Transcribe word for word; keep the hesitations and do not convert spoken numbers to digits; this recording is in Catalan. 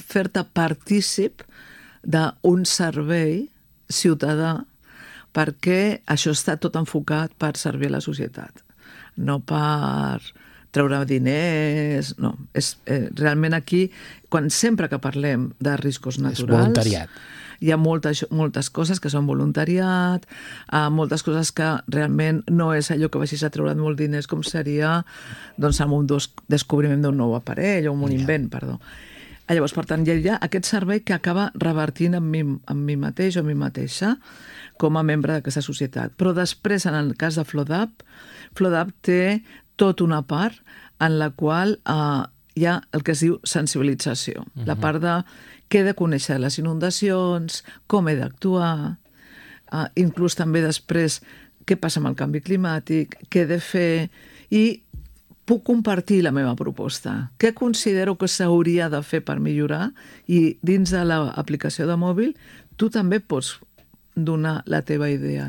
fer-te partícip d'un servei ciutadà, perquè això està tot enfocat per servir a la societat, no per treure diners, no. És, eh, realment aquí, quan sempre que parlem de riscos naturals... És voluntariat. Hi ha moltes, moltes coses que són voluntariat, eh, moltes coses que realment no és allò que vagis a treure't molt diners, com seria doncs, amb un dos, descobriment d'un nou aparell o un Ja. invent, perdó. Llavors, per tant, hi ha aquest servei que acaba revertint en mi, en mi mateix o en mi mateixa com a membre d'aquesta societat. Però després, en el cas de Flodap, Flodap té tota una part en la qual eh, hi ha el que es diu sensibilització. Uh-huh. La part de què he de conèixer de les inundacions, com he d'actuar, eh, inclús també després què passa amb el canvi climàtic, què he de fer, i puc compartir la meva proposta. Què considero que s'hauria de fer per millorar? I dins de l'aplicació de mòbil tu també pots donar la teva idea.